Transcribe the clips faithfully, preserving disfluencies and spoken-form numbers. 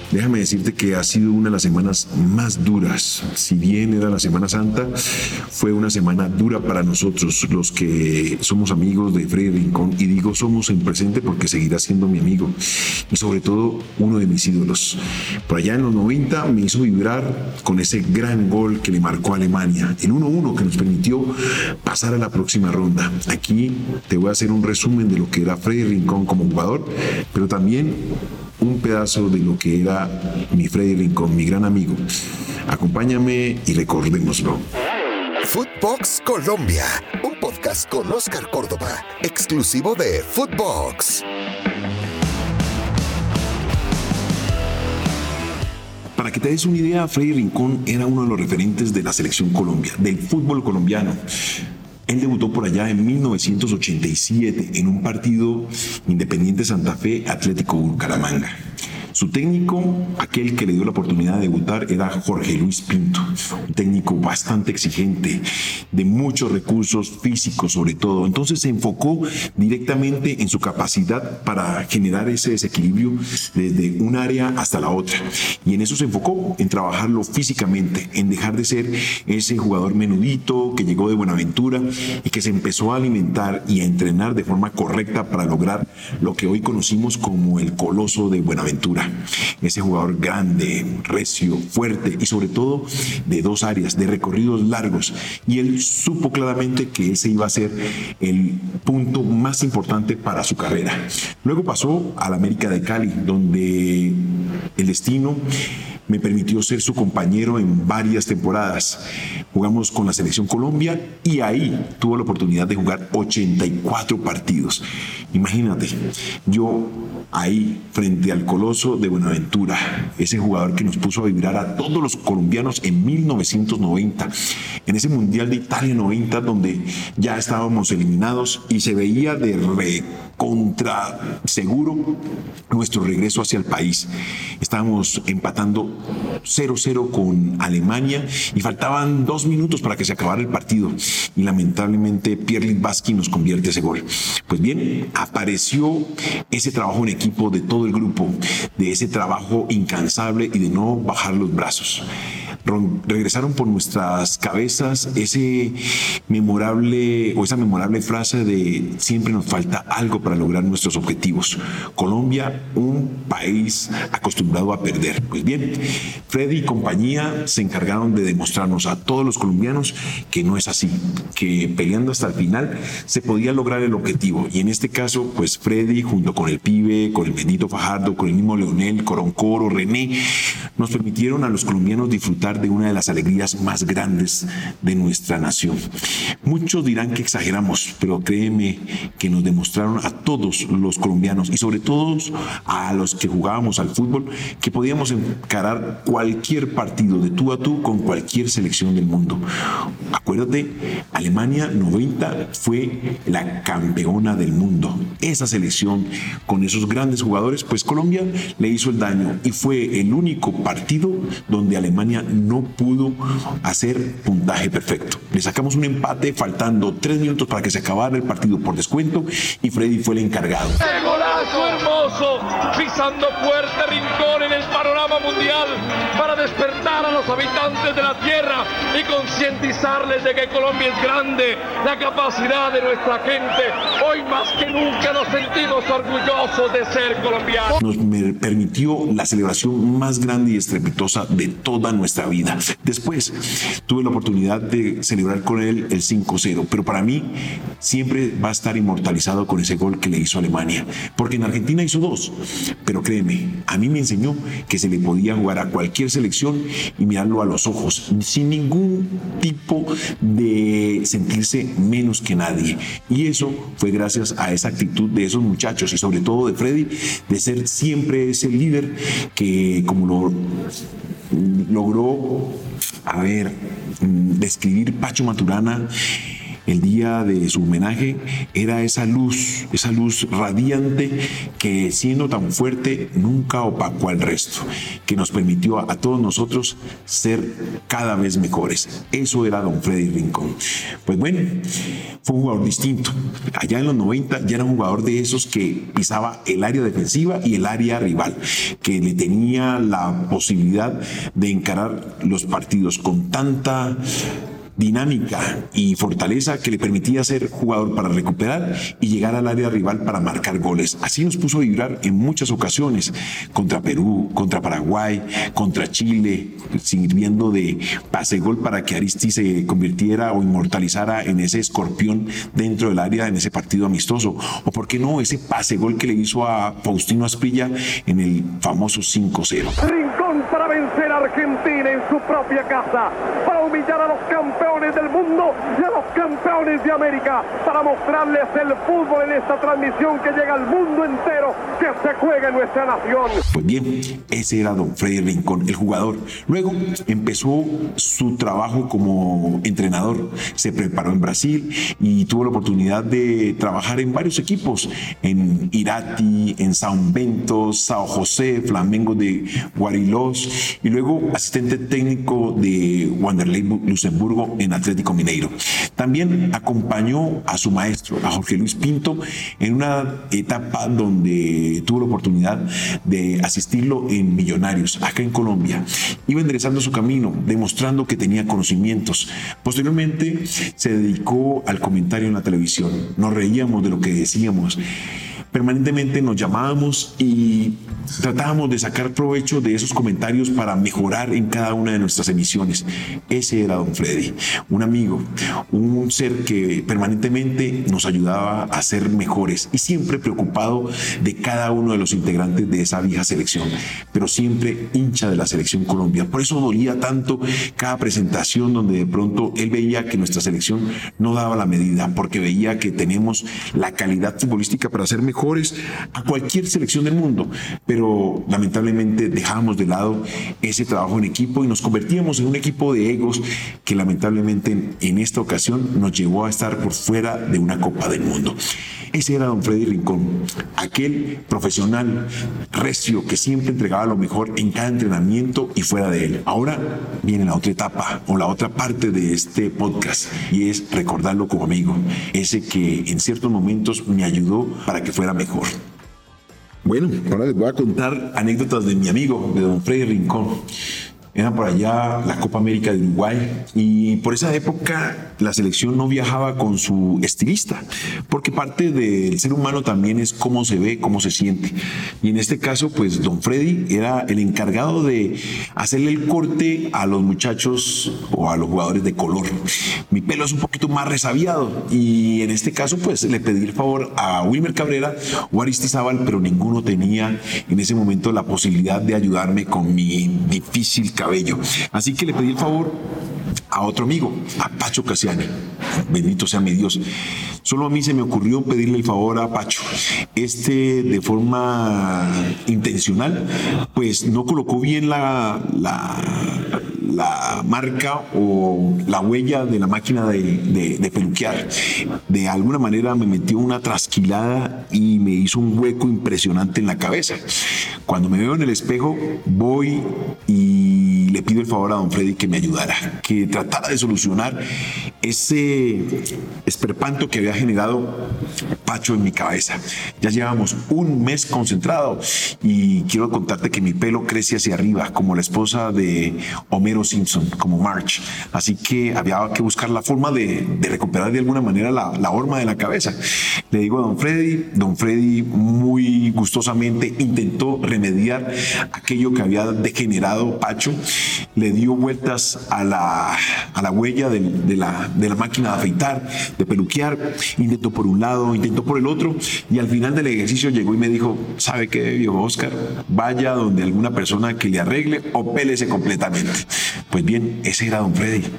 Déjame decirte que ha sido una de las semanas más duras. Si bien era la Semana Santa, fue una semana dura para nosotros, los que somos amigos de Freddy Rincón. Y digo somos en presente porque seguirá siendo mi amigo y sobre todo uno de mis ídolos. Por allá en los noventa me hizo vibrar con ese gran gol que le marcó a Alemania, el uno uno que nos permitió pasar a la próxima ronda. Aquí te voy a hacer un resumen de lo que era Freddy Rincón como jugador, pero también un pedazo de lo que era mi Freddy Rincón, mi gran amigo. Acompáñame y recordémoslo. Footbox Colombia, un podcast con Oscar Córdoba, exclusivo de Footbox. Para que te des una idea, Freddy Rincón era uno de los referentes de la selección Colombia, del fútbol colombiano. Él debutó por allá en mil novecientos ochenta y siete en un partido Independiente Santa Fe Atlético Bucaramanga. Su técnico, aquel que le dio la oportunidad de debutar, era Jorge Luis Pinto, un técnico bastante exigente, de muchos recursos físicos sobre todo. Entonces se enfocó directamente en su capacidad para generar ese desequilibrio desde un área hasta la otra. Y en eso se enfocó, en trabajarlo físicamente, en dejar de ser ese jugador menudito que llegó de Buenaventura y que se empezó a alimentar y a entrenar de forma correcta para lograr lo que hoy conocimos como el Coloso de Buenaventura. Ese jugador grande, recio, fuerte y sobre todo de dos áreas, de recorridos largos. Y él supo claramente que ese iba a ser el punto más importante para su carrera. Luego pasó al América de Cali, donde el destino me permitió ser su compañero en varias temporadas. Jugamos con la Selección Colombia y ahí tuvo la oportunidad de jugar ochenta y cuatro partidos. Imagínate, yo ahí frente al Coloso de Buenaventura, ese jugador que nos puso a vibrar a todos los colombianos en mil novecientos noventa, en ese Mundial de Italia noventa, donde ya estábamos eliminados y se veía de recontra seguro nuestro regreso hacia el país. Estábamos empatando cero cero con Alemania y faltaban dos minutos para que se acabara el partido y lamentablemente Pierre Littbarski nos convierte ese gol. Pues bien, apareció ese trabajo en equipo de todo el grupo, de ese trabajo incansable y de no bajar los brazos. Regresaron por nuestras cabezas ese memorable o esa memorable frase de siempre nos falta algo para lograr nuestros objetivos. Colombia, un país acostumbrado a perder. Pues bien, Freddy y compañía se encargaron de demostrarnos a todos los colombianos que no es así, que peleando hasta el final se podía lograr el objetivo. Y en este caso, pues Freddy junto con el Pibe, con el bendito Fajardo, con el mismo Leonel, Coroncoro, René, nos permitieron a los colombianos disfrutar de una de las alegrías más grandes de nuestra nación. Muchos dirán que exageramos, pero créeme que nos demostraron a todos los colombianos y sobre todo a los que jugábamos al fútbol que podíamos encarar cualquier partido de tú a tú con cualquier selección del mundo. Acuérdate, Alemania noventa fue la campeona del mundo. Esa selección con esos grandes jugadores, pues Colombia le hizo el daño y fue el único partido donde Alemania no pudo hacer puntaje perfecto. Le sacamos un empate faltando tres minutos para que se acabara el partido por descuento y Freddy fue el encargado. ¡Qué golazo hermoso! Pisando fuerte Rincón en el panorama mundial para despertar a los habitantes de la tierra y concientizarles de que Colombia es grande, la capacidad de nuestra gente. Hoy más que nunca nos sentimos orgullosos de ser colombianos. Nos permitió la celebración más grande y estrepitosa de toda nuestra vida. Después tuve la oportunidad de celebrar con él el cinco cero, pero para mí siempre va a estar inmortalizado con ese gol que le hizo a Alemania, porque en Argentina hizo dos, pero créeme, a mí me enseñó que se le podía jugar a cualquier selección y mirarlo a los ojos, sin ningún tipo de sentirse menos que nadie, y eso fue gracias a esa actitud de esos muchachos y sobre todo de Freddy, de ser siempre ese líder que como lo logró, a ver, describir Pacho Maturana, el día de su homenaje era esa luz, esa luz radiante que siendo tan fuerte nunca opacó al resto, que nos permitió a, a todos nosotros ser cada vez mejores. Eso era don Freddy Rincón. Pues bueno, fue un jugador distinto. Allá en los noventa ya era un jugador de esos que pisaba el área defensiva y el área rival, que le tenía la posibilidad de encarar los partidos con tanta dinámica y fortaleza que le permitía ser jugador para recuperar y llegar al área rival para marcar goles. Así nos puso a vibrar en muchas ocasiones, contra Perú, contra Paraguay, contra Chile, sirviendo de pase gol para que Aristi se convirtiera o inmortalizara en ese escorpión dentro del área en ese partido amistoso, o por qué no ese pase gol que le hizo a Faustino Asprilla en el famoso cinco cero. Rincón para vencer a Argentina en su propia casa, para humillar a los campeones del mundo y a los campeones de América, para mostrarles el fútbol en esta transmisión que llega al mundo entero, que se juega en nuestra nación. Pues bien, ese era don Freddy Rincón, el jugador. Luego empezó su trabajo como entrenador, se preparó en Brasil y tuvo la oportunidad de trabajar en varios equipos, en Irati, en São Bento, São José, Flamengo de Guarilós, y luego asistente técnico de Wanderlei Luxemburgo en Atlético Mineiro. También acompañó a su maestro, a Jorge Luis Pinto, en una etapa donde tuvo la oportunidad de asistirlo en Millonarios, acá en Colombia. Iba enderezando su camino, demostrando que tenía conocimientos. Posteriormente se dedicó al comentario en la televisión. Nos reíamos de lo que decíamos. Permanentemente nos llamábamos y tratábamos de sacar provecho de esos comentarios para mejorar en cada una de nuestras emisiones. Ese era don Freddy, un amigo, un ser que permanentemente nos ayudaba a ser mejores y siempre preocupado de cada uno de los integrantes de esa vieja selección, pero siempre hincha de la selección Colombia. Por eso dolía tanto cada presentación donde de pronto él veía que nuestra selección no daba la medida, porque veía que tenemos la calidad futbolística para ser mejores a cualquier selección del mundo, pero lamentablemente dejábamos de lado ese trabajo en equipo y nos convertíamos en un equipo de egos que lamentablemente en esta ocasión nos llevó a estar por fuera de una Copa del Mundo. Ese era don Freddy Rincón, aquel profesional recio que siempre entregaba lo mejor en cada entrenamiento y fuera de él. Ahora viene la otra etapa o la otra parte de este podcast y es recordarlo como amigo, ese que en ciertos momentos me ayudó para que fuera mejor. Bueno, ahora les voy a contar anécdotas de mi amigo, de don Freddy Rincón. Era por allá la Copa América de Uruguay y por esa época la selección no viajaba con su estilista, porque parte del ser humano también es cómo se ve, cómo se siente. Y en este caso, pues don Freddy era el encargado de hacerle el corte a los muchachos o a los jugadores de color. Mi pelo es un poquito más resabiado y en este caso pues le pedí el favor a Wilmer Cabrera o Aristizábal, pero ninguno tenía en ese momento la posibilidad de ayudarme con mi difícil cabello. Así que le pedí el favor a otro amigo, a Pacho Cassiani. Bendito sea mi Dios. Solo a mí se me ocurrió pedirle el favor a Pacho. Este, de forma intencional, pues no colocó bien la, la, la marca o la huella de la máquina de, de, de peluquear. De alguna manera me metió una trasquilada y me hizo un hueco impresionante en la cabeza. Cuando me veo en el espejo, voy y le pido el favor a don Freddy que me ayudara, que tratara de solucionar ese esperpanto que había generado Pacho en mi cabeza. Ya llevamos un mes concentrado y quiero contarte que mi pelo crece hacia arriba, como la esposa de Homero Simpson, como Marge. Así que había que buscar la forma de, de recuperar de alguna manera la, la horma de la cabeza. Le digo a don Freddy, don Freddy muy gustosamente intentó remediar aquello que había degenerado Pacho, le dio vueltas a la, a la huella de, de, la, de la máquina de afeitar, de peluquear, intentó por un lado, intentó por el otro y al final del ejercicio llegó y me dijo: ¿sabe qué, viejo Oscar? Vaya donde alguna persona que le arregle o pélese completamente. Pues bien, ese era don Freddy.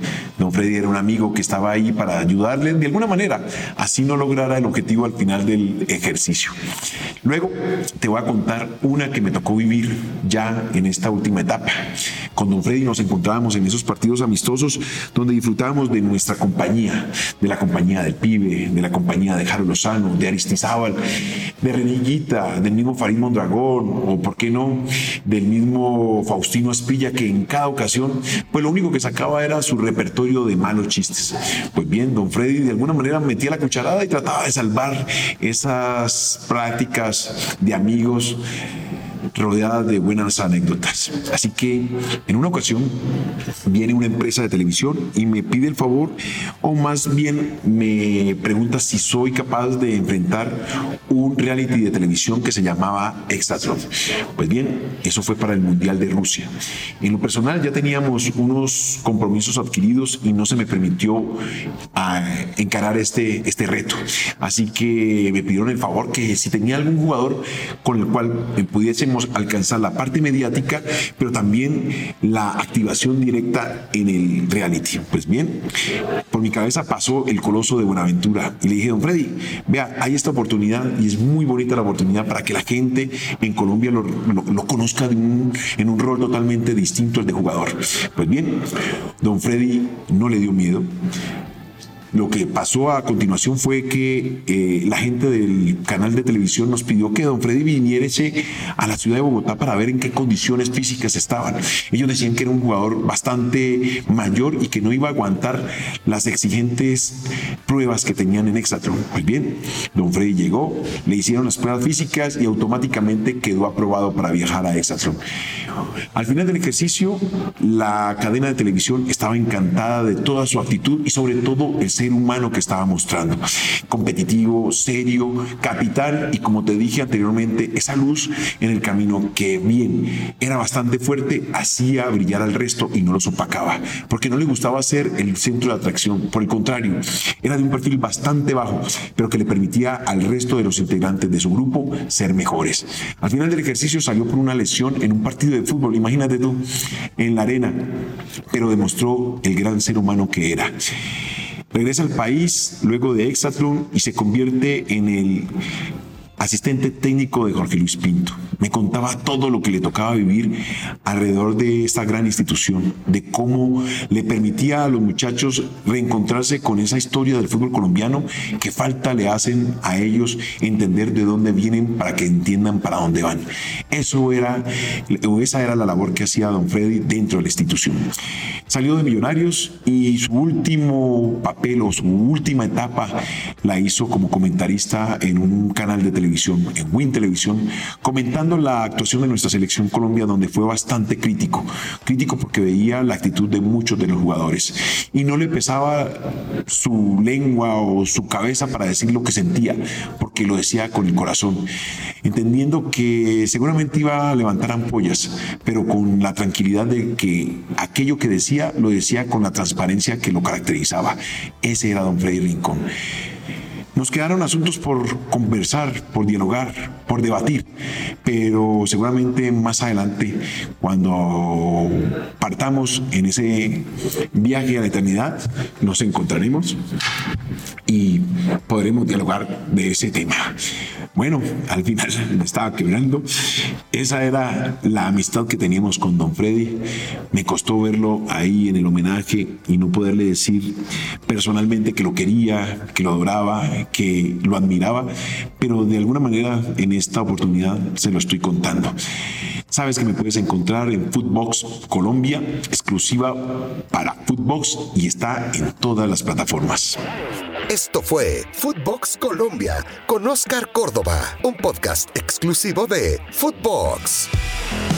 Don Freddy era un amigo que estaba ahí para ayudarle de alguna manera, así no lograra el objetivo al final del ejercicio. Luego te voy a contar una que me tocó vivir ya en esta última etapa. Con Don Freddy nos encontrábamos en esos partidos amistosos donde disfrutábamos de nuestra compañía, de la compañía del Pibe, de la compañía de Jaro Lozano, de Aristizábal, de Renillita, del mismo Farid Mondragón, o por qué no, del mismo Faustino Aspilla, que en cada ocasión, pues lo único que sacaba era su repertorio de malos chistes. Pues bien, Don Freddy de alguna manera metía la cucharada y trataba de salvar esas prácticas de amigos rodeadas de buenas anécdotas. Así que en una ocasión viene una empresa de televisión y me pide el favor, o más bien me pregunta si soy capaz de enfrentar un reality de televisión que se llamaba Exatlón. Pues bien, eso fue para el Mundial de Rusia. En lo personal ya teníamos unos compromisos adquiridos y no se me permitió a, encarar este, este reto. Así que me pidieron el favor que si tenía algún jugador con el cual pudiésemos alcanzar la parte mediática, pero también la activación directa en el reality. Pues bien, por mi cabeza pasó el Coloso de Buenaventura y le dije: Don Freddy, vea, hay esta oportunidad y es muy bonita la oportunidad para que la gente en Colombia lo, lo, lo conozca de un, en un rol totalmente distinto al de jugador. Pues bien, Don Freddy no le dio miedo. Lo que pasó a continuación fue que eh, la gente del canal de televisión nos pidió que Don Freddy viniese a la ciudad de Bogotá para ver en qué condiciones físicas estaban. Ellos decían que era un jugador bastante mayor y que no iba a aguantar las exigentes pruebas que tenían en Exatlón. Pues bien, Don Freddy llegó, le hicieron las pruebas físicas y automáticamente quedó aprobado para viajar a Exatlón. Al final del ejercicio, la cadena de televisión estaba encantada de toda su actitud y sobre todo el ser humano que estaba mostrando. Competitivo, serio, capitán y, como te dije anteriormente, esa luz en el camino que, bien, era bastante fuerte, hacía brillar al resto y no los opacaba, porque no le gustaba ser el centro de atracción. Por el contrario, era de un perfil bastante bajo, pero que le permitía al resto de los integrantes de su grupo ser mejores. Al final del ejercicio salió por una lesión en un partido de fútbol, imagínate tú, en la arena, pero demostró el gran ser humano que era. Regresa al país luego de Exatlón y se convierte en el asistente técnico de Jorge Luis Pinto. Me contaba todo lo que le tocaba vivir alrededor de esta gran institución, de cómo le permitía a los muchachos reencontrarse con esa historia del fútbol colombiano que falta le hacen a ellos entender de dónde vienen para que entiendan para dónde van. Eso era, o esa era la labor que hacía Don Freddy dentro de la institución. Salió de Millonarios y su último papel o su última etapa la hizo como comentarista en un canal de televisión, en Win Televisión, comentando la actuación de nuestra selección Colombia, donde fue bastante crítico. Crítico porque veía la actitud de muchos de los jugadores y no le pesaba su lengua o su cabeza para decir lo que sentía, porque lo decía con el corazón, entendiendo que seguramente iba a levantar ampollas, pero con la tranquilidad de que aquello que decía, lo decía con la transparencia que lo caracterizaba. Ese era Don Freddy Rincón. Nos quedaron asuntos por conversar, por dialogar, por debatir, pero seguramente más adelante, cuando partamos en ese viaje a la eternidad, nos encontraremos y podremos dialogar de ese tema. Bueno, al final me estaba quebrando. Esa era la amistad que teníamos con Don Freddy. Me costó verlo ahí en el homenaje y no poderle decir personalmente que lo quería, que lo adoraba, que lo admiraba, pero de alguna manera en esta oportunidad se lo estoy contando. Sabes que me puedes encontrar en Footbox Colombia, exclusiva para Footbox, y está en todas las plataformas. Esto fue Footbox Colombia con Oscar Córdoba, un podcast exclusivo de Footbox.